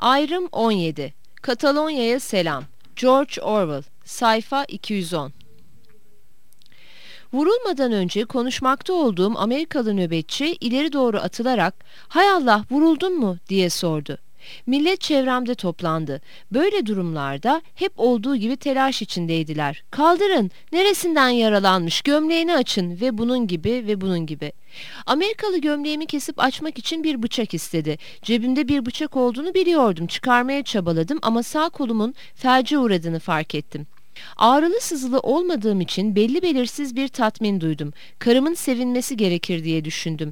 Ayrım 17. Katalonya'ya selam. George Orwell. Sayfa 210. Vurulmadan önce konuşmakta olduğum Amerikalı nöbetçi ileri doğru atılarak "Hay Allah, vuruldun mu?" diye sordu. Millet çevremde toplandı. Böyle durumlarda hep olduğu gibi telaş içindeydiler. "Kaldırın, neresinden yaralanmış, gömleğini açın" ve bunun gibi ve bunun gibi. Amerikalı gömleğimi kesip açmak için bir bıçak istedi. Cebimde bir bıçak olduğunu biliyordum. Çıkarmaya çabaladım ama sağ kolumun felce uğradığını fark ettim. Ağrılı sızılı olmadığım için belli belirsiz bir tatmin duydum. Karımın sevinmesi gerekir diye düşündüm.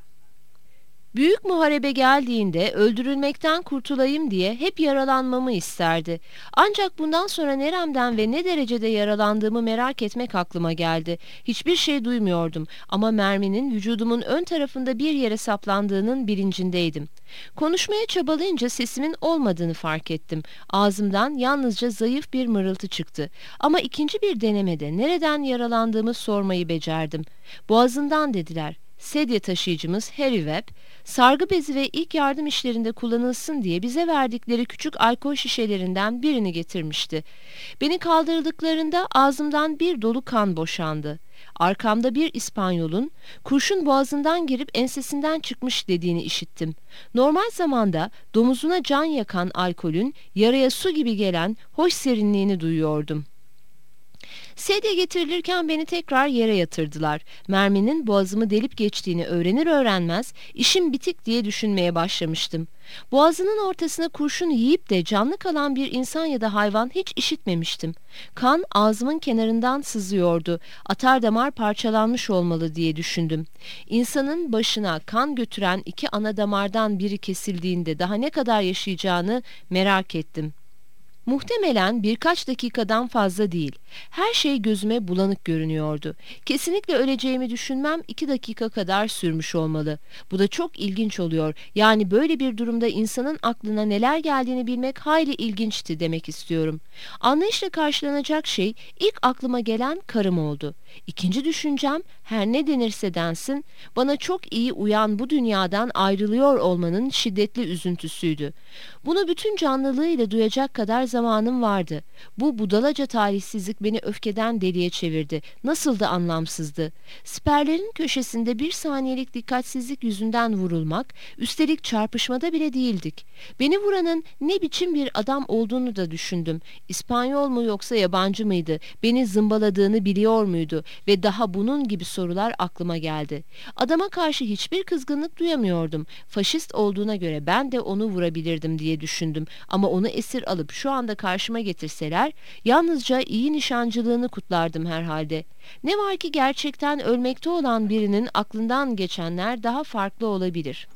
Büyük muharebe geldiğinde öldürülmekten kurtulayım diye hep yaralanmamı isterdi. Ancak bundan sonra neremden ve ne derecede yaralandığımı merak etmek aklıma geldi. Hiçbir şey duymuyordum ama merminin vücudumun ön tarafında bir yere saplandığının bilincindeydim. Konuşmaya çabalayınca sesimin olmadığını fark ettim. Ağzımdan yalnızca zayıf bir mırıltı çıktı. Ama ikinci bir denemede nereden yaralandığımı sormayı becerdim. "Boğazından" dediler. Sedye taşıyıcımız Harry Webb, sargı bezi ve ilk yardım işlerinde kullanılsın diye bize verdikleri küçük alkol şişelerinden birini getirmişti. Beni kaldırdıklarında ağzımdan bir dolu kan boşandı. Arkamda bir İspanyol'un "Kurşun boğazından girip ensesinden çıkmış" dediğini işittim. Normal zamanda domuzuna can yakan alkolün yaraya su gibi gelen hoş serinliğini duyuyordum. Sedye getirilirken beni tekrar yere yatırdılar. Merminin boğazımı delip geçtiğini öğrenir öğrenmez işim bitik diye düşünmeye başlamıştım. Boğazının ortasına kurşun yiyip de canlı kalan bir insan ya da hayvan hiç işitmemiştim. Kan ağzımın kenarından sızıyordu. Atardamar parçalanmış olmalı diye düşündüm. İnsanın başına kan götüren iki ana damardan biri kesildiğinde daha ne kadar yaşayacağını merak ettim. Muhtemelen birkaç dakikadan fazla değil. Her şey gözüme bulanık görünüyordu. Kesinlikle öleceğimi düşünmem 2 dakika kadar sürmüş olmalı. Bu da çok ilginç oluyor. Yani böyle bir durumda insanın aklına neler geldiğini bilmek hayli ilginçti demek istiyorum. Anlayışla karşılanacak şey ilk aklıma gelen karım oldu. İkinci düşüncem, her ne denirse densin, bana çok iyi uyan bu dünyadan ayrılıyor olmanın şiddetli üzüntüsüydü. Bunu bütün canlılığıyla duyacak kadar zamanım vardı. Bu budalaca talihsizlik beni öfkeden deliye çevirdi. Nasıl da anlamsızdı. Siperlerin köşesinde bir saniyelik dikkatsizlik yüzünden vurulmak, üstelik çarpışmada bile değildik. Beni vuranın ne biçim bir adam olduğunu da düşündüm. İspanyol mu yoksa yabancı mıydı? Beni zımbaladığını biliyor muydu? Ve daha bunun gibi sorular aklıma geldi. Adama karşı hiçbir kızgınlık duyamıyordum. Faşist olduğuna göre ben de onu vurabilirdim diye düşündüm. Ama onu esir alıp şu anda karşıma getirseler yalnızca iyi nişancılığını kutlardım herhalde. Ne var ki gerçekten ölmekte olan birinin aklından geçenler daha farklı olabilir.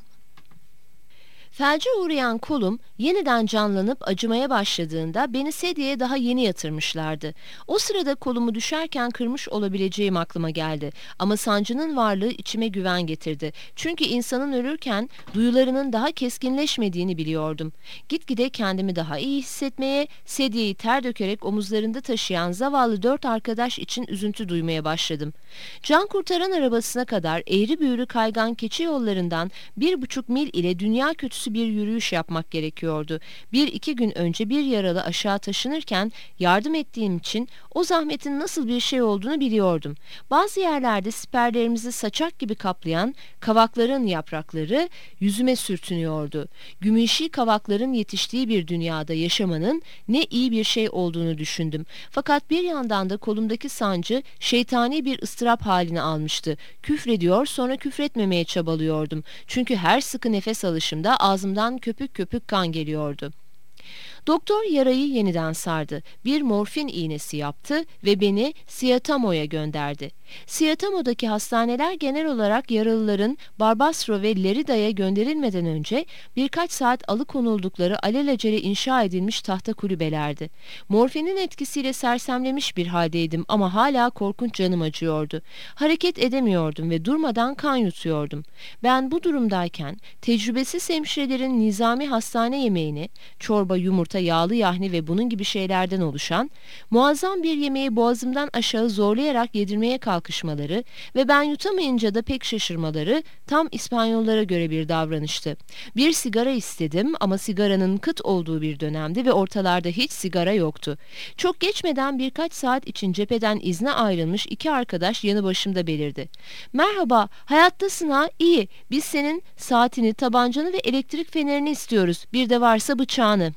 Felce uğrayan kolum yeniden canlanıp acımaya başladığında beni sedyeye daha yeni yatırmışlardı. O sırada kolumu düşerken kırmış olabileceğim aklıma geldi. Ama sancının varlığı içime güven getirdi. Çünkü insanın ölürken duyularının daha keskinleşmediğini biliyordum. Gitgide kendimi daha iyi hissetmeye, sedyeyi ter dökerek omuzlarında taşıyan zavallı 4 arkadaş için üzüntü duymaya başladım. Can kurtaran arabasına kadar eğri büğrü kaygan keçi yollarından 1,5 mil ile dünya kötüsü bir yürüyüş yapmak gerekiyordu. 1-2 gün önce bir yaralı aşağı taşınırken yardım ettiğim için o zahmetin nasıl bir şey olduğunu biliyordum. Bazı yerlerde siperlerimizi saçak gibi kaplayan kavakların yaprakları yüzüme sürtünüyordu. Gümüşi kavakların yetiştiği bir dünyada yaşamanın ne iyi bir şey olduğunu düşündüm. Fakat bir yandan da kolumdaki sancı şeytani bir ıstırap halini almıştı. Küfrediyor, sonra küfretmemeye çabalıyordum. Çünkü her sıkı nefes alışımda ağzımdan köpük köpük kan geliyordu. Doktor yarayı yeniden sardı. Bir morfin iğnesi yaptı ve beni Siatamo'ya gönderdi. Siatamo'daki hastaneler genel olarak yaralıların Barbastro ve Lerida'ya gönderilmeden önce birkaç saat alıkonuldukları alelacele inşa edilmiş tahta kulübelerdi. Morfinin etkisiyle sersemlemiş bir haldeydim ama hala korkunç canım acıyordu. Hareket edemiyordum ve durmadan kan yutuyordum. Ben bu durumdayken tecrübesiz hemşirelerin nizami hastane yemeğini, çorba, yumurta yumurta, yağlı yahni ve bunun gibi şeylerden oluşan muazzam bir yemeği boğazımdan aşağı zorlayarak yedirmeye kalkışmaları ve ben yutamayınca da pek şaşırmaları tam İspanyollara göre bir davranıştı. Bir sigara istedim ama sigaranın kıt olduğu bir dönemdi ve ortalarda hiç sigara yoktu. Çok geçmeden birkaç saat için cepheden izne ayrılmış iki arkadaş yanı başımda belirdi. "Merhaba, hayattasın ha? İyi. Biz senin saatini, tabancanı ve elektrik fenerini istiyoruz. Bir de varsa bıçağını."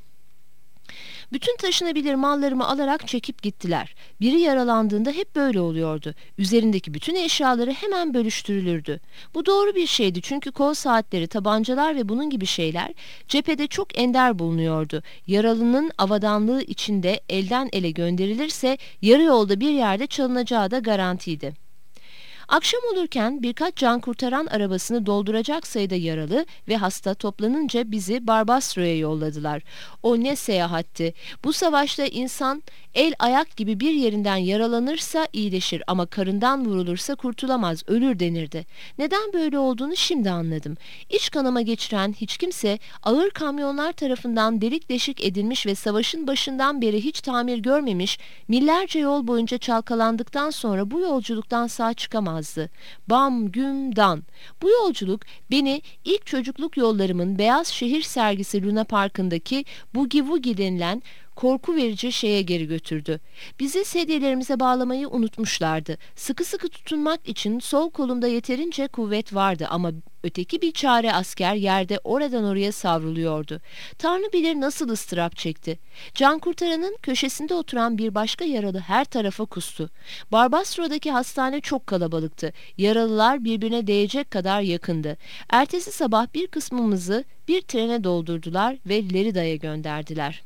Bütün taşınabilir mallarımı alarak çekip gittiler. Biri yaralandığında hep böyle oluyordu. Üzerindeki bütün eşyaları hemen bölüştürülürdü. Bu doğru bir şeydi çünkü kol saatleri, tabancalar ve bunun gibi şeyler cephede çok ender bulunuyordu. Yaralının avadanlığı içinde elden ele gönderilirse yarı yolda bir yerde çalınacağı da garantiydi. Akşam olurken birkaç can kurtaran arabasını dolduracak sayıda yaralı ve hasta toplanınca bizi Barbastro'ya yolladılar. O ne seyahatti! Bu savaşta insan el ayak gibi bir yerinden yaralanırsa iyileşir ama karından vurulursa kurtulamaz, ölür denirdi. Neden böyle olduğunu şimdi anladım. İç kanama geçiren hiç kimse ağır kamyonlar tarafından delik deşik edilmiş ve savaşın başından beri hiç tamir görmemiş, millerce yol boyunca çalkalandıktan sonra bu yolculuktan sağ çıkamazdı. Bam güm dan. Bu yolculuk beni ilk çocukluk yollarımın Beyaz Şehir sergisi Luna Parkı'ndaki Boogie Woogie denilen korku verici şeye geri götürdü. Bizi sedyelerimize bağlamayı unutmuşlardı. Sıkı sıkı tutunmak için sol kolumda yeterince kuvvet vardı ama öteki bir çare asker yerde oradan oraya savruluyordu. Tanrı bilir nasıl ıstırap çekti. Can kurtaranın köşesinde oturan bir başka yaralı her tarafa kustu. Barbastro'daki hastane çok kalabalıktı. Yaralılar birbirine değecek kadar yakındı. Ertesi sabah bir kısmımızı bir trene doldurdular ve Lerida'ya gönderdiler.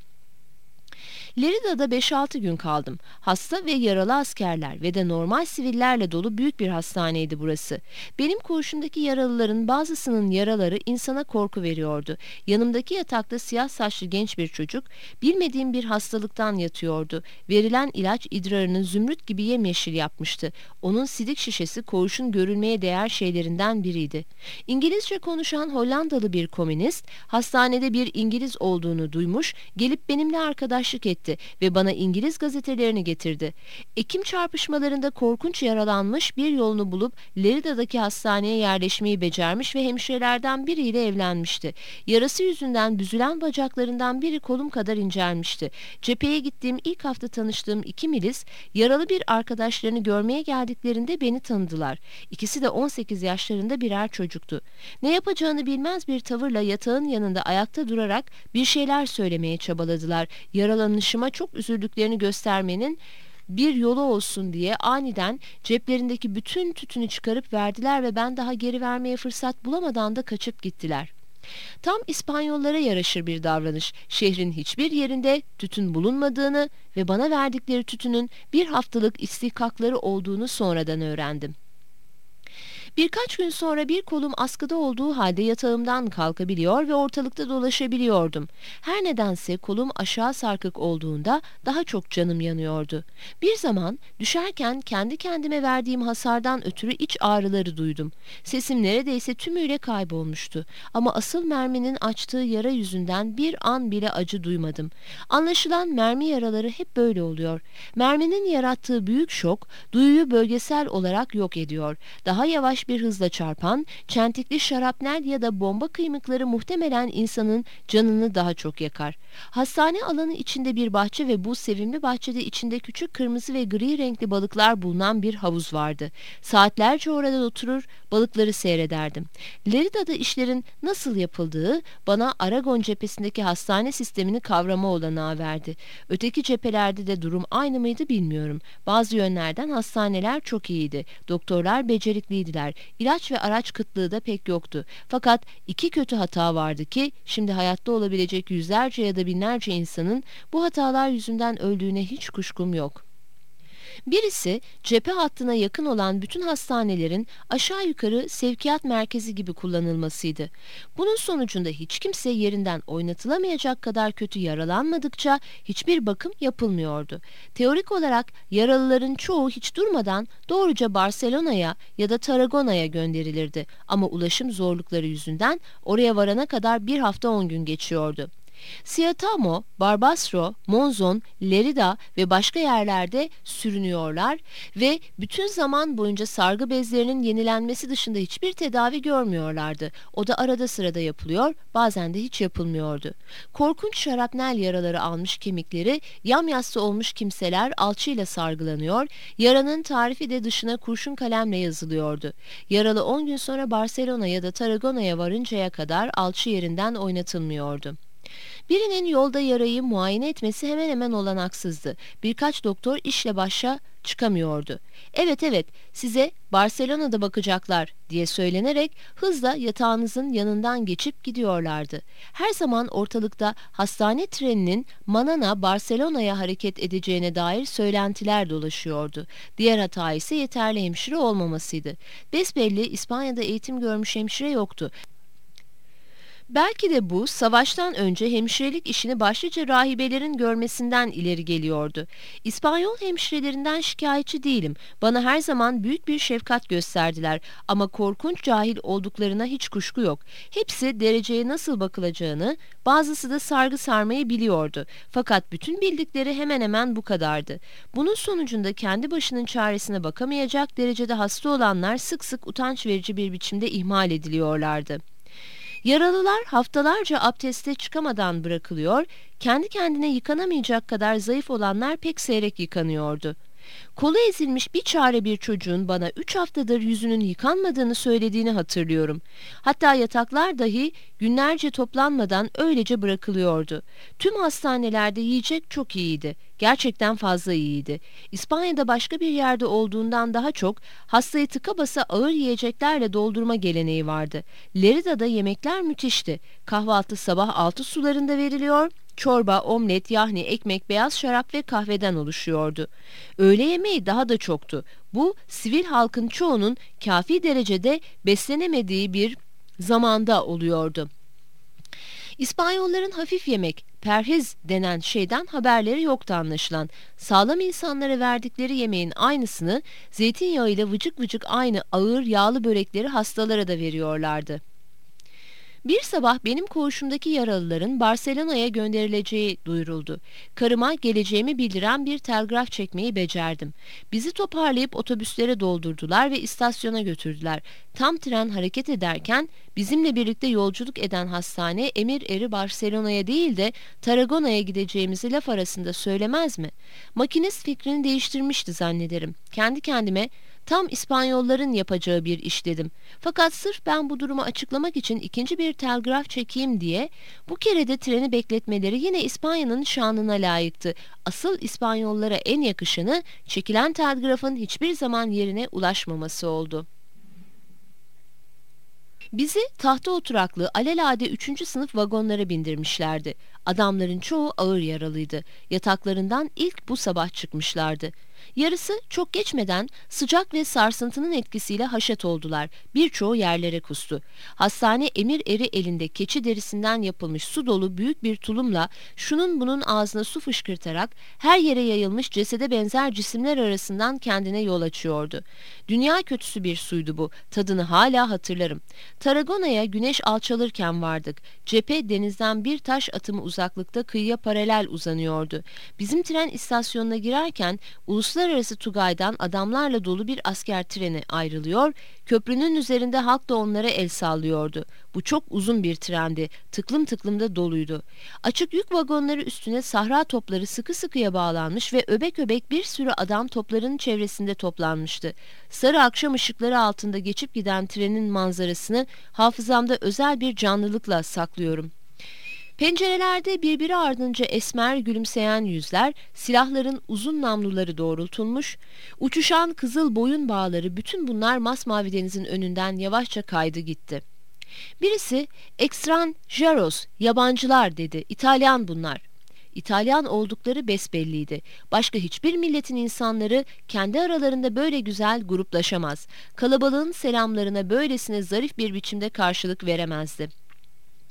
Lerida'da 5-6 gün kaldım. Hasta ve yaralı askerler ve de normal sivillerle dolu büyük bir hastaneydi burası. Benim koğuşumdaki yaralıların bazısının yaraları insana korku veriyordu. Yanımdaki yatakta siyah saçlı genç bir çocuk bilmediğim bir hastalıktan yatıyordu. Verilen ilaç idrarını zümrüt gibi yemyeşil yapmıştı. Onun sidik şişesi koğuşun görülmeye değer şeylerinden biriydi. İngilizce konuşan Hollandalı bir komünist hastanede bir İngiliz olduğunu duymuş, gelip benimle arkadaşlık etti ve bana İngiliz gazetelerini getirdi. Ekim çarpışmalarında korkunç yaralanmış, bir yolunu bulup Lerida'daki hastaneye yerleşmeyi becermiş ve hemşirelerden biriyle evlenmişti. Yarası yüzünden büzülen bacaklarından biri kolum kadar incelmişti. Cepheye gittiğim ilk hafta tanıştığım iki milis yaralı bir arkadaşlarını görmeye geldiklerinde beni tanıdılar. İkisi de 18 yaşlarında birer çocuktu. Ne yapacağını bilmez bir tavırla yatağın yanında ayakta durarak bir şeyler söylemeye çabaladılar. Yaralanışıma çok üzüldüklerini göstermenin bir yolu olsun diye aniden ceplerindeki bütün tütünü çıkarıp verdiler ve ben daha geri vermeye fırsat bulamadan da kaçıp gittiler. Tam İspanyollara yaraşır bir davranış. Şehrin hiçbir yerinde tütün bulunmadığını ve bana verdikleri tütünün bir haftalık istihkakları olduğunu sonradan öğrendim. Birkaç gün sonra bir kolum askıda olduğu halde yatağımdan kalkabiliyor ve ortalıkta dolaşabiliyordum. Her nedense kolum aşağı sarkık olduğunda daha çok canım yanıyordu. Bir zaman düşerken kendi kendime verdiğim hasardan ötürü iç ağrıları duydum. Sesim neredeyse tümüyle kaybolmuştu. Ama asıl merminin açtığı yara yüzünden bir an bile acı duymadım. Anlaşılan mermi yaraları hep böyle oluyor. Merminin yarattığı büyük şok duyuyu bölgesel olarak yok ediyor. Daha yavaş bir hızla çarpan, çentikli şarapnel ya da bomba kıymıkları muhtemelen insanın canını daha çok yakar. Hastane alanı içinde bir bahçe ve bu sevimli bahçede içinde küçük kırmızı ve gri renkli balıklar bulunan bir havuz vardı. Saatlerce orada oturur, balıkları seyrederdim. Lerida'da işlerin nasıl yapıldığı bana Aragon cephesindeki hastane sistemini kavrama olanağı verdi. Öteki cephelerde de durum aynı mıydı bilmiyorum. Bazı yönlerden hastaneler çok iyiydi. Doktorlar becerikliydiler. İlaç ve araç kıtlığı da pek yoktu. Fakat iki kötü hata vardı ki şimdi hayatta olabilecek yüzlerce ya da binlerce insanın bu hatalar yüzünden öldüğüne hiç kuşkum yok. Birisi cephe hattına yakın olan bütün hastanelerin aşağı yukarı sevkiyat merkezi gibi kullanılmasıydı. Bunun sonucunda hiç kimse yerinden oynatılamayacak kadar kötü yaralanmadıkça hiçbir bakım yapılmıyordu. Teorik olarak yaralıların çoğu hiç durmadan doğruca Barcelona'ya ya da Tarragona'ya gönderilirdi ama ulaşım zorlukları yüzünden oraya varana kadar bir hafta 10 gün geçiyordu. Siatamo, Barbastro, Monzon, Lerida ve başka yerlerde sürünüyorlar ve bütün zaman boyunca sargı bezlerinin yenilenmesi dışında hiçbir tedavi görmüyorlardı. O da arada sırada yapılıyor, bazen de hiç yapılmıyordu. Korkunç şarapnel yaraları almış kemikleri, yamyassı olmuş kimseler alçıyla sargılanıyor, yaranın tarifi de dışına kurşun kalemle yazılıyordu. Yaralı 10 gün sonra Barcelona ya da Tarragona'ya varıncaya kadar alçı yerinden oynatılmıyordu. Birinin yolda yarayı muayene etmesi hemen hemen olanaksızdı. Birkaç doktor işle başa çıkamıyordu. Evet, size Barcelona'da bakacaklar diye söylenerek hızla yatağınızın yanından geçip gidiyorlardı. Her zaman ortalıkta hastane treninin Manana Barcelona'ya hareket edeceğine dair söylentiler dolaşıyordu. Diğer hata ise yeterli hemşire olmamasıydı. Besbelli İspanya'da eğitim görmüş hemşire yoktu. Belki de bu savaştan önce hemşirelik işini başlıca rahibelerin görmesinden ileri geliyordu. İspanyol hemşirelerinden şikayetçi değilim. Bana her zaman büyük bir şefkat gösterdiler ama korkunç cahil olduklarına hiç kuşku yok. Hepsi dereceye nasıl bakılacağını, bazısı da sargı sarmayı biliyordu. Fakat bütün bildikleri hemen hemen bu kadardı. Bunun sonucunda kendi başının çaresine bakamayacak derecede hasta olanlar sık sık utanç verici bir biçimde ihmal ediliyorlardı. Yaralılar haftalarca abdeste çıkamadan bırakılıyor, kendi kendine yıkanamayacak kadar zayıf olanlar pek seyrek yıkanıyordu. Kolu ezilmiş bir çocuğun bana 3 haftadır yüzünün yıkanmadığını söylediğini hatırlıyorum. Hatta yataklar dahi günlerce toplanmadan öylece bırakılıyordu. Tüm hastanelerde yiyecek çok iyiydi. Gerçekten fazla iyiydi. İspanya'da başka bir yerde olduğundan daha çok hastayı tıka basa ağır yiyeceklerle doldurma geleneği vardı. Lerida'da yemekler müthişti. Kahvaltı sabah 6 sularında veriliyor. Çorba, omlet, yahni, ekmek, beyaz şarap ve kahveden oluşuyordu. Öğle yemeği daha da çoktu. Bu sivil halkın çoğunun kafi derecede beslenemediği bir zamanda oluyordu. İspanyolların hafif yemek, perhiz denen şeyden haberleri yoktu anlaşılan. Sağlam insanlara verdikleri yemeğin aynısını zeytinyağıyla vıcık vıcık aynı ağır yağlı börekleri hastalara da veriyorlardı. Bir sabah benim koğuşumdaki yaralıların Barcelona'ya gönderileceği duyuruldu. Karıma geleceğimi bildiren bir telgraf çekmeyi becerdim. Bizi toparlayıp otobüslere doldurdular ve istasyona götürdüler. Tam tren hareket ederken bizimle birlikte yolculuk eden hastane emir eri Barcelona'ya değil de Tarragona'ya gideceğimizi laf arasında söylemez mi? Makinist fikrini değiştirmişti zannederim. Kendi kendime tam İspanyolların yapacağı bir iş dedim. Fakat sırf ben bu durumu açıklamak için ikinci bir telgraf çekeyim diye bu kere de treni bekletmeleri yine İspanya'nın şanına layıktı. Asıl İspanyollara en yakışanı çekilen telgrafın hiçbir zaman yerine ulaşmaması oldu. Bizi tahta oturaklı alelade 3. sınıf vagonlara bindirmişlerdi. Adamların çoğu ağır yaralıydı. Yataklarından ilk bu sabah çıkmışlardı. Yarısı çok geçmeden sıcak ve sarsıntının etkisiyle haşet oldular. Birçoğu yerlere kustu. Hastane emir eri elinde keçi derisinden yapılmış su dolu büyük bir tulumla şunun bunun ağzına su fışkırtarak her yere yayılmış cesede benzer cisimler arasından kendine yol açıyordu. Dünya kötüsü bir suydu bu. Tadını hala hatırlarım. Tarragona'ya güneş alçalırken vardık. Cephe denizden bir taş atımı uzaklıkta kıyıya paralel uzanıyordu. Bizim tren istasyonuna girerken uluslararası Tugay'dan adamlarla dolu bir asker treni ayrılıyor, köprünün üzerinde halk da onlara el sallıyordu. Bu çok uzun bir trendi, tıklım tıklım da doluydu. Açık yük vagonları üstüne sahra topları sıkı sıkıya bağlanmış ve öbek öbek bir sürü adam topların çevresinde toplanmıştı. Sarı akşam ışıkları altında geçip giden trenin manzarasını hafızamda özel bir canlılıkla saklıyorum. Pencerelerde birbiri ardınca esmer gülümseyen yüzler, silahların uzun namluları doğrultulmuş, uçuşan kızıl boyun bağları, bütün bunlar masmavi denizin önünden yavaşça kaydı gitti. Birisi "Extranjeros, yabancılar" dedi. "İtalyan bunlar." İtalyan oldukları besbelliydi. Başka hiçbir milletin insanları kendi aralarında böyle güzel gruplaşamaz. Kalabalığın selamlarına böylesine zarif bir biçimde karşılık veremezdi.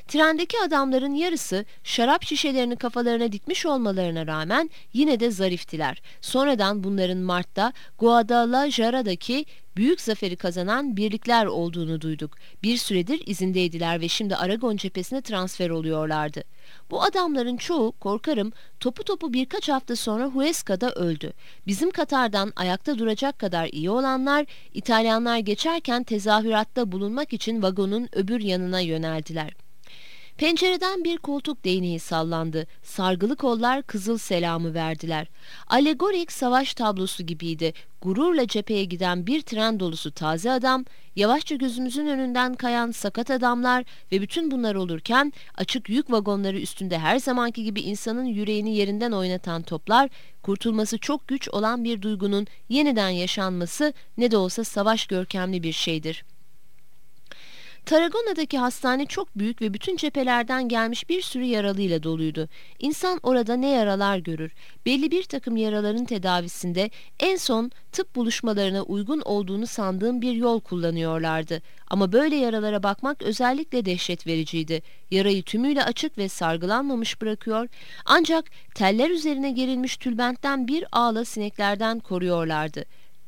Trendeki adamların yarısı şarap şişelerini kafalarına dikmiş olmalarına rağmen yine de zariftiler. Sonradan bunların Mart'ta Guadalajara'daki büyük zaferi kazanan birlikler olduğunu duyduk. Bir süredir izindeydiler ve şimdi Aragon cephesine transfer oluyorlardı. Bu adamların çoğu korkarım topu topu birkaç hafta sonra Huesca'da öldü. Bizim Katar'dan ayakta duracak kadar iyi olanlar İtalyanlar geçerken tezahüratta bulunmak için vagonun öbür yanına yöneldiler. Pencereden bir koltuk değneği sallandı. Sargılı kollar kızıl selamı verdiler. Alegorik savaş tablosu gibiydi. Gururla cepheye giden bir tren dolusu taze adam, yavaşça gözümüzün önünden kayan sakat adamlar ve bütün bunlar olurken açık yük vagonları üstünde her zamanki gibi insanın yüreğini yerinden oynatan toplar, kurtulması çok güç olan bir duygunun yeniden yaşanması ne de olsa savaş görkemli bir şeydir. Tarragona'daki hastane çok büyük ve bütün cephelerden gelmiş bir sürü yaralıyla doluydu. İnsan orada ne yaralar görür. Belli bir takım yaraların tedavisinde en son tıp buluşmalarına uygun olduğunu sandığım bir yol kullanıyorlardı. Ama böyle yaralara bakmak özellikle dehşet vericiydi. Yarayı tümüyle açık ve sargılanmamış bırakıyor, ancak teller üzerine gerilmiş tülbentten bir ağla sineklerden koruyorlardı.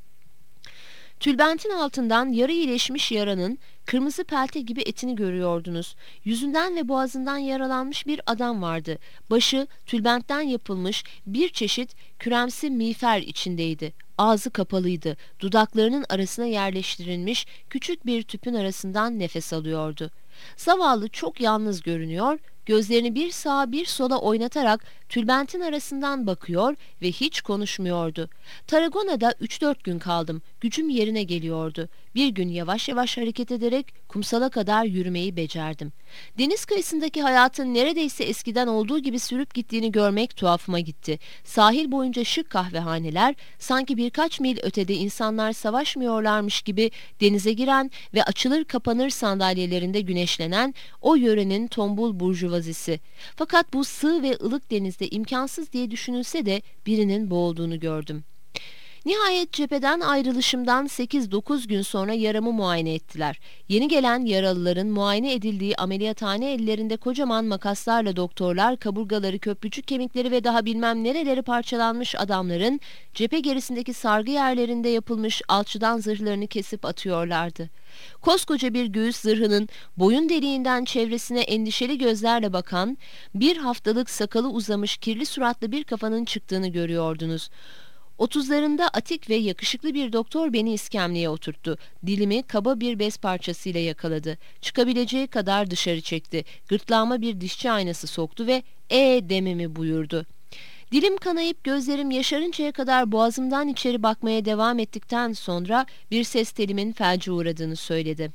Tülbentin altından yarı iyileşmiş yaranın kırmızı pelte gibi etini görüyordunuz. Yüzünden ve boğazından yaralanmış bir adam vardı. Başı tülbentten yapılmış bir çeşit küremsi miğfer içindeydi. Ağzı kapalıydı. Dudaklarının arasına yerleştirilmiş küçük bir tüpün arasından nefes alıyordu. Zavallı çok yalnız görünüyor, gözlerini bir sağa bir sola oynatarak tülbentin arasından bakıyor ve hiç konuşmuyordu. Tarragona'da 3-4 gün kaldım. Gücüm yerine geliyordu. Bir gün yavaş yavaş hareket ederek kumsala kadar yürümeyi becerdim. Deniz kıyısındaki hayatın neredeyse eskiden olduğu gibi sürüp gittiğini görmek tuhafıma gitti. Sahil boyunca şık kahvehaneler, sanki birkaç mil ötede insanlar savaşmıyorlarmış gibi denize giren ve açılır kapanır sandalyelerinde güneşlenen o yörenin tombul burjuvazisi. Fakat bu sığ ve ılık denizde imkansız diye düşünülse de birinin boğulduğunu gördüm. Nihayet cepheden ayrılışımdan 8-9 gün sonra yaramı muayene ettiler. Yeni gelen yaralıların muayene edildiği ameliyathane ellerinde kocaman makaslarla doktorlar kaburgaları, köprücük kemikleri ve daha bilmem nereleri parçalanmış adamların cephe gerisindeki sargı yerlerinde yapılmış alçıdan zırhlarını kesip atıyorlardı. Koskoca bir göğüs zırhının boyun deliğinden çevresine endişeli gözlerle bakan, bir haftalık sakalı uzamış kirli suratlı bir kafanın çıktığını görüyordunuz. 30'larında atik ve yakışıklı bir doktor beni iskemleye oturttu. Dilimi kaba bir bez parçasıyla yakaladı. Çıkabileceği kadar dışarı çekti. Gırtlağıma bir dişçi aynası soktu ve dememi buyurdu. Dilim kanayıp gözlerim yaşarıncaya kadar boğazımdan içeri bakmaya devam ettikten sonra bir ses telimin felce uğradığını söyledi.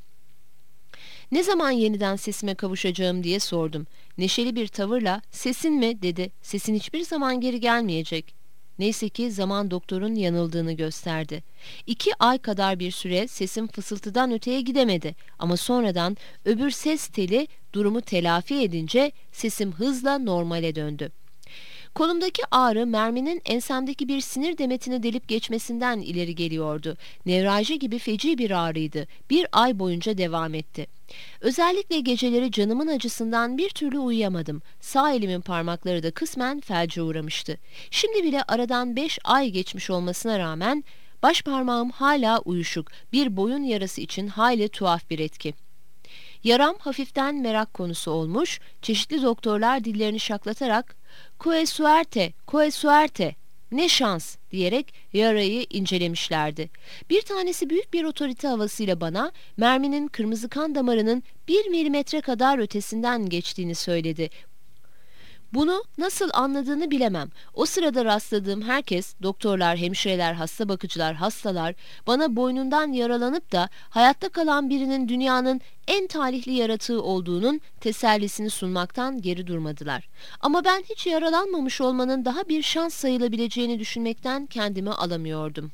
Ne zaman yeniden sesime kavuşacağım diye sordum. Neşeli bir tavırla "Sesin mi?" dedi. "Sesin hiçbir zaman geri gelmeyecek." Neyse ki zaman doktorun yanıldığını gösterdi. 2 ay kadar bir süre sesim fısıltıdan öteye gidemedi ama sonradan öbür ses teli durumu telafi edince sesim hızla normale döndü. Kolumdaki ağrı merminin ensemdeki bir sinir demetini delip geçmesinden ileri geliyordu. Nevralji gibi feci bir ağrıydı. 1 ay boyunca devam etti. Özellikle geceleri canımın acısından bir türlü uyuyamadım. Sağ elimin parmakları da kısmen felce uğramıştı. Şimdi bile aradan 5 ay geçmiş olmasına rağmen baş parmağım hala uyuşuk. Bir boyun yarası için hayli tuhaf bir etki. Yaram hafiften merak konusu olmuş, çeşitli doktorlar dillerini şaklatarak "Qué suerte, qué suerte, ne şans" diyerek yarayı incelemişlerdi. Bir tanesi büyük bir otorite havasıyla bana merminin kırmızı kan damarının 1 milimetre kadar ötesinden geçtiğini söyledi. Bunu nasıl anladığını bilemem. O sırada rastladığım herkes, doktorlar, hemşireler, hasta bakıcılar, hastalar, bana boynundan yaralanıp da hayatta kalan birinin dünyanın en talihli yaratığı olduğunun tesellisini sunmaktan geri durmadılar. Ama ben hiç yaralanmamış olmanın daha bir şans sayılabileceğini düşünmekten kendimi alamıyordum.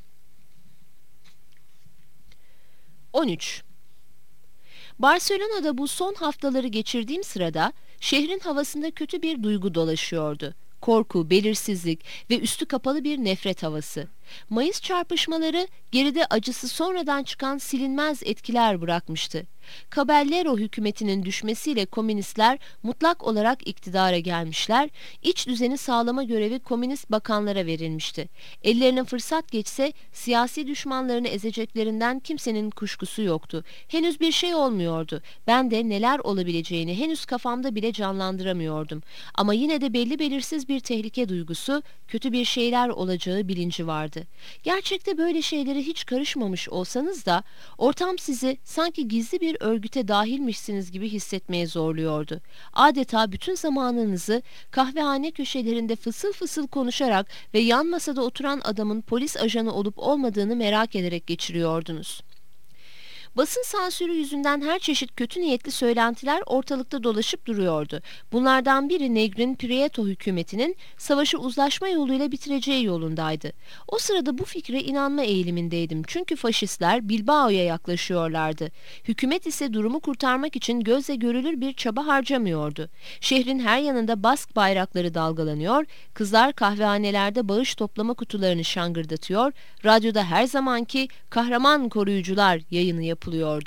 13. Barcelona'da bu son haftaları geçirdiğim sırada şehrin havasında kötü bir duygu dolaşıyordu. Korku, belirsizlik ve üstü kapalı bir nefret havası. Mayıs çarpışmaları geride acısı sonradan çıkan silinmez etkiler bırakmıştı. Caballero hükümetinin düşmesiyle komünistler mutlak olarak iktidara gelmişler, iç düzeni sağlama görevi komünist bakanlara verilmişti. Ellerine fırsat geçse siyasi düşmanlarını ezeceklerinden kimsenin kuşkusu yoktu. Henüz bir şey olmuyordu. Ben de neler olabileceğini henüz kafamda bile canlandıramıyordum. Ama yine de belli belirsiz bir tehlike duygusu, kötü bir şeyler olacağı bilinci vardı. Gerçekte böyle şeylere hiç karışmamış olsanız da ortam sizi sanki gizli bir örgüte dahilmişsiniz gibi hissetmeye zorluyordu. Adeta bütün zamanınızı kahvehane köşelerinde fısıl fısıl konuşarak ve yan masada oturan adamın polis ajanı olup olmadığını merak ederek geçiriyordunuz. Basın sansürü yüzünden her çeşit kötü niyetli söylentiler ortalıkta dolaşıp duruyordu. Bunlardan biri Negrin Prieto hükümetinin savaşı uzlaşma yoluyla bitireceği yolundaydı. O sırada bu fikre inanma eğilimindeydim çünkü faşistler Bilbao'ya yaklaşıyorlardı. Hükümet ise durumu kurtarmak için gözle görülür bir çaba harcamıyordu. Şehrin her yanında Bask bayrakları dalgalanıyor, kızlar kahvehanelerde bağış toplama kutularını şangırdatıyor, radyoda her zamanki kahraman koruyucular yayını yapıyordu.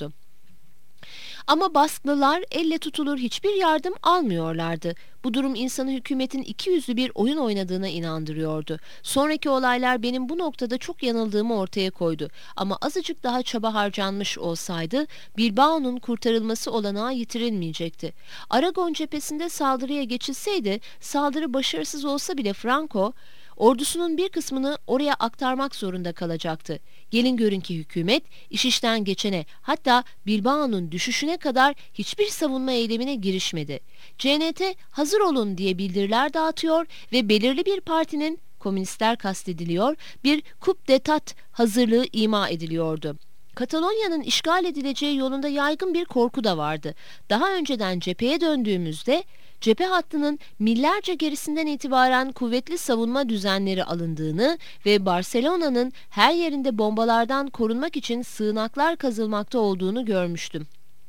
Ama Basklılar elle tutulur hiçbir yardım almıyorlardı. Bu durum insanı hükümetin ikiyüzlü bir oyun oynadığına inandırıyordu. Sonraki olaylar benim bu noktada çok yanıldığımı ortaya koydu. Ama azıcık daha çaba harcanmış olsaydı Bilbao'nun kurtarılması olanağı yitirilmeyecekti. Aragon cephesinde saldırıya geçilseydi saldırı başarısız olsa bile Franco ordusunun bir kısmını oraya aktarmak zorunda kalacaktı. Gelin görün ki hükümet iş işten geçene, hatta Bilbao'nun düşüşüne kadar hiçbir savunma eylemine girişmedi. CNT hazır olun diye bildiriler dağıtıyor ve belirli bir partinin, komünistler kastediliyor, bir coup d'etat hazırlığı ima ediliyordu. Katalonya'nın işgal edileceği yolunda yaygın bir korku da vardı. Daha önceden cepheye döndüğümüzde cephe hattının millerce gerisinden itibaren kuvvetli savunma düzenleri alındığını ve Barcelona'nın her yerinde bombalardan korunmak için sığınaklar kazılmakta olduğunu görmüştüm.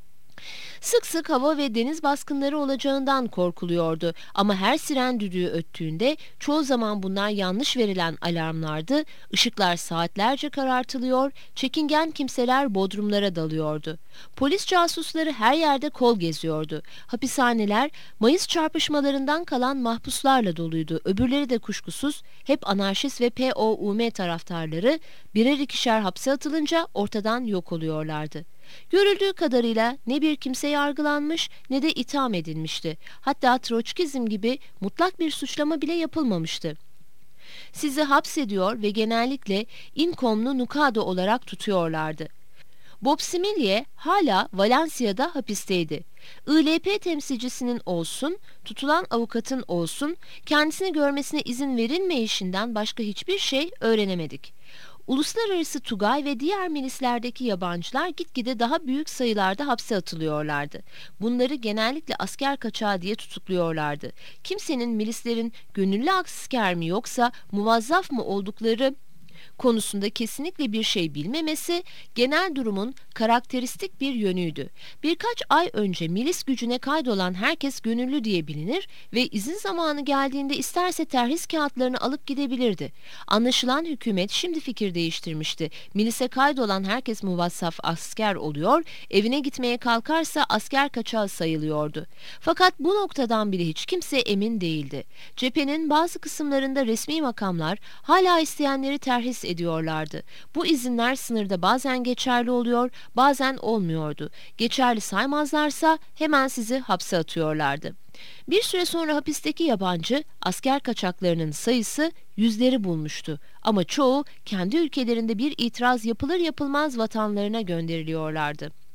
Sık sık hava ve deniz baskınları olacağından korkuluyordu ama her siren düdüğü öttüğünde çoğu zaman bunlar yanlış verilen alarmlardı, ışıklar saatlerce karartılıyor, çekingen kimseler bodrumlara dalıyordu. Polis casusları her yerde kol geziyordu. Hapishaneler Mayıs çarpışmalarından kalan mahpuslarla doluydu. Öbürleri de kuşkusuz hep anarşist ve POUM taraftarları birer ikişer hapse atılınca ortadan yok oluyorlardı. Görüldüğü kadarıyla ne bir kimse yargılanmış ne de itham edilmişti. Hatta Troçkizm gibi mutlak bir suçlama bile yapılmamıştı. Sizi hapsediyor ve genellikle incommunicado olarak tutuyorlardı. Bob Similye hala Valencia'da hapisteydi. ILP temsilcisinin olsun, tutulan avukatın olsun, kendisini görmesine izin verilmeyişinden başka hiçbir şey öğrenemedik. Uluslararası Tugay ve diğer milislerdeki yabancılar gitgide daha büyük sayılarda hapse atılıyorlardı. Bunları genellikle asker kaçağı diye tutukluyorlardı. Kimsenin milislerin gönüllü asker mi yoksa muvazzaf mı oldukları konusunda kesinlikle bir şey bilmemesi genel durumun karakteristik bir yönüydü. Birkaç ay önce milis gücüne kaydolan herkes gönüllü diye bilinir ve izin zamanı geldiğinde isterse terhis kağıtlarını alıp gidebilirdi. Anlaşılan hükümet şimdi fikir değiştirmişti. Milise kaydolan herkes muvazzaf asker oluyor, evine gitmeye kalkarsa asker kaçağı sayılıyordu. Fakat bu noktadan bile hiç kimse emin değildi. Cephenin bazı kısımlarında resmi makamlar hala isteyenleri terhis ediyorlardı. Bu izinler sınırda bazen geçerli oluyor, bazen olmuyordu. Geçerli saymazlarsa hemen sizi hapse atıyorlardı. Bir süre sonra hapisteki yabancı asker kaçaklarının sayısı yüzleri bulmuştu. Ama çoğu kendi ülkelerinde bir itiraz yapılır yapılmaz vatanlarına gönderiliyorlardı.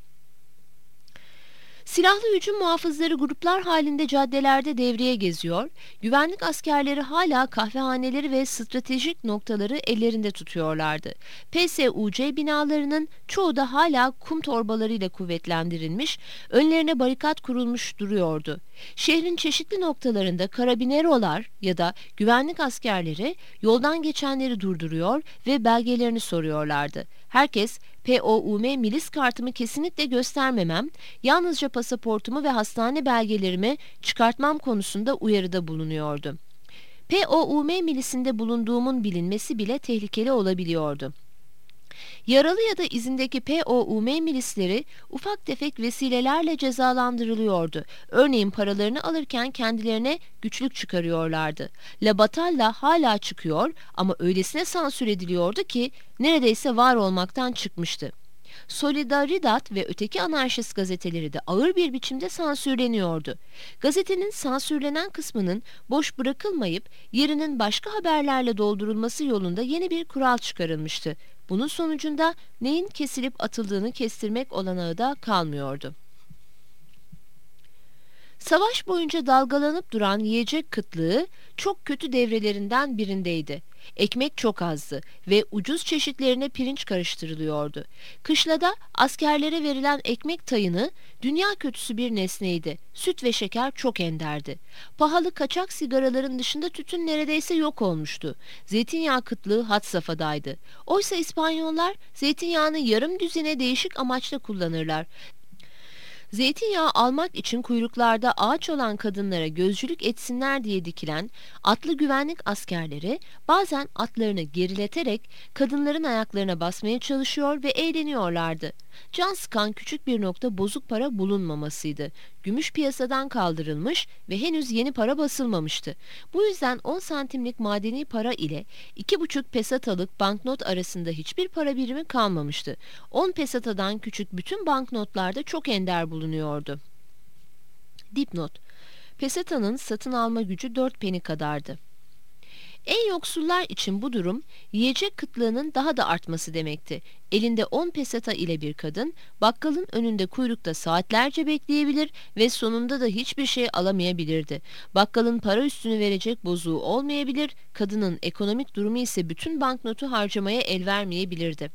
Silahlı hücum muhafızları gruplar halinde caddelerde devreye geziyor, güvenlik askerleri hala kahvehaneleri ve stratejik noktaları ellerinde tutuyorlardı. PSUC binalarının çoğu da hala kum torbalarıyla kuvvetlendirilmiş, önlerine barikat kurulmuş duruyordu. Şehrin çeşitli noktalarında karabinerolar ya da güvenlik askerleri yoldan geçenleri durduruyor ve belgelerini soruyorlardı. Herkes POUM milis kartımı kesinlikle göstermemem, yalnızca pasaportumu ve hastane belgelerimi çıkartmam konusunda uyarıda bulunuyordu. POUM milisinde bulunduğumun bilinmesi bile tehlikeli olabiliyordu. Yaralı ya da izindeki POUM milisleri ufak tefek vesilelerle cezalandırılıyordu. Örneğin paralarını alırken kendilerine güçlük çıkarıyorlardı. La Batalla hala çıkıyor ama öylesine sansür ediliyordu ki neredeyse var olmaktan çıkmıştı. Solidaridad ve öteki anarşist gazeteleri de ağır bir biçimde sansürleniyordu. Gazetenin sansürlenen kısmının boş bırakılmayıp yerinin başka haberlerle doldurulması yolunda yeni bir kural çıkarılmıştı. Bunun sonucunda neyin kesilip atıldığını kestirmek olanağı da kalmıyordu. Savaş boyunca dalgalanıp duran yiyecek kıtlığı çok kötü devrelerinden birindeydi. Ekmek çok azdı ve ucuz çeşitlerine pirinç karıştırılıyordu. Kışlada askerlere verilen ekmek tayını dünya kötüsü bir nesneydi. Süt ve şeker çok enderdi. Pahalı kaçak sigaraların dışında tütün neredeyse yok olmuştu. Zeytinyağı kıtlığı had safhadaydı. Oysa İspanyollar zeytinyağını yarım düzine değişik amaçla kullanırlar. Zeytinyağı almak için kuyruklarda ağaç olan kadınlara gözcülük etsinler diye dikilen atlı güvenlik askerleri bazen atlarını gerileterek kadınların ayaklarına basmaya çalışıyor ve eğleniyorlardı. Can sıkan küçük bir nokta bozuk para bulunmamasıydı. Gümüş piyasadan kaldırılmış ve henüz yeni para basılmamıştı. Bu yüzden 10 santimlik madeni para ile 2,5 pesetalık banknot arasında hiçbir para birimi kalmamıştı. 10 pesetadan küçük bütün banknotlarda çok ender bulunuyordu. Dipnot: pesetanın satın alma gücü 4 peni kadardı. En yoksullar için bu durum yiyecek kıtlığının daha da artması demekti. Elinde 10 peseta ile bir kadın bakkalın önünde kuyrukta saatlerce bekleyebilir ve sonunda da hiçbir şey alamayabilirdi. Bakkalın para üstünü verecek bozuğu olmayabilir, kadının ekonomik durumu ise bütün banknotu harcamaya el vermeyebilirdi.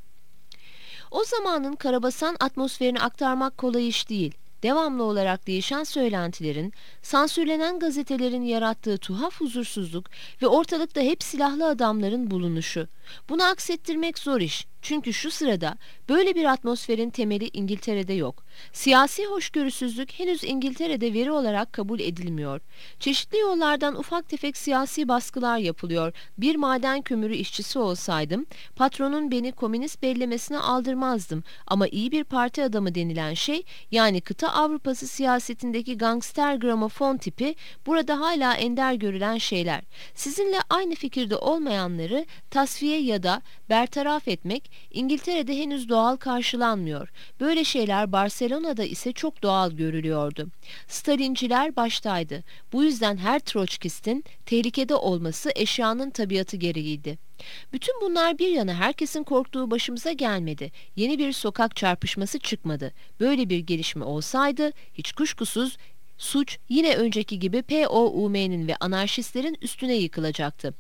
O zamanın karabasan atmosferini aktarmak kolay iş değil. Devamlı olarak değişen söylentilerin, sansürlenen gazetelerin yarattığı tuhaf huzursuzluk ve ortalıkta hep silahlı adamların bulunuşu. Bunu aksettirmek zor iş. Çünkü şu sırada böyle bir atmosferin temeli İngiltere'de yok. Siyasi hoşgörüsüzlük henüz İngiltere'de veri olarak kabul edilmiyor. Çeşitli yollardan ufak tefek siyasi baskılar yapılıyor. Bir maden kömürü işçisi olsaydım, patronun beni komünist bellemesine aldırmazdım. Ama iyi bir parti adamı denilen şey, yani kıta Avrupası siyasetindeki gangster gramofon tipi, burada hala ender görülen şeyler. Sizinle aynı fikirde olmayanları tasfiye ya da bertaraf etmek İngiltere'de henüz doğal karşılanmıyor. Böyle şeyler Barcelona'da ise çok doğal görülüyordu. Stalinciler baştaydı. Bu yüzden her Troçkistin tehlikede olması eşyanın tabiatı gereğiydi. Bütün bunlar bir yana herkesin korktuğu başımıza gelmedi. Yeni bir sokak çarpışması çıkmadı. Böyle bir gelişme olsaydı hiç kuşkusuz suç yine önceki gibi POUM'nin ve anarşistlerin üstüne yıkılacaktı.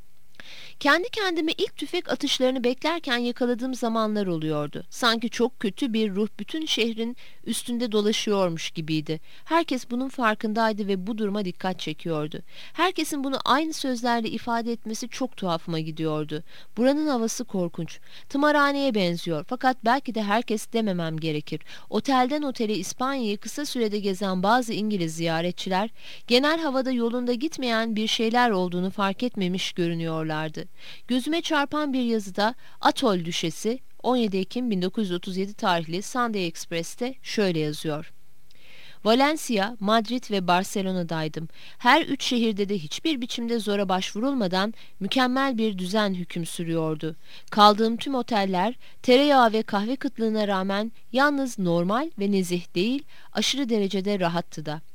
Kendi kendime ilk tüfek atışlarını beklerken yakaladığım zamanlar oluyordu. Sanki çok kötü bir ruh bütün şehrin üstünde dolaşıyormuş gibiydi. Herkes bunun farkındaydı ve bu duruma dikkat çekiyordu. Herkesin bunu aynı sözlerle ifade etmesi çok tuhafıma gidiyordu. Buranın havası korkunç. Tımarhaneye benziyor, fakat belki de herkes dememem gerekir. Otelden otele İspanya'yı kısa sürede gezen bazı İngiliz ziyaretçiler, genel havada yolunda gitmeyen bir şeyler olduğunu fark etmemiş görünüyorlardı. Gözüme çarpan bir yazıda Atol Düşesi 17 Ekim 1937 tarihli Sunday Express'te şöyle yazıyor: Valencia, Madrid ve Barcelona'daydım. Her üç şehirde de hiçbir biçimde zora başvurulmadan mükemmel bir düzen hüküm sürüyordu. Kaldığım tüm oteller tereyağı ve kahve kıtlığına rağmen yalnız normal ve nezih değil, aşırı derecede rahattı da.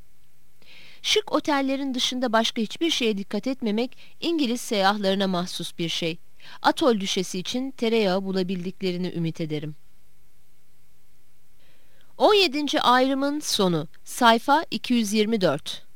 Şık otellerin dışında başka hiçbir şeye dikkat etmemek İngiliz seyyahlarına mahsus bir şey. Atol Düşesi için tereyağı bulabildiklerini ümit ederim. 17. ayrımın sonu. Sayfa 224.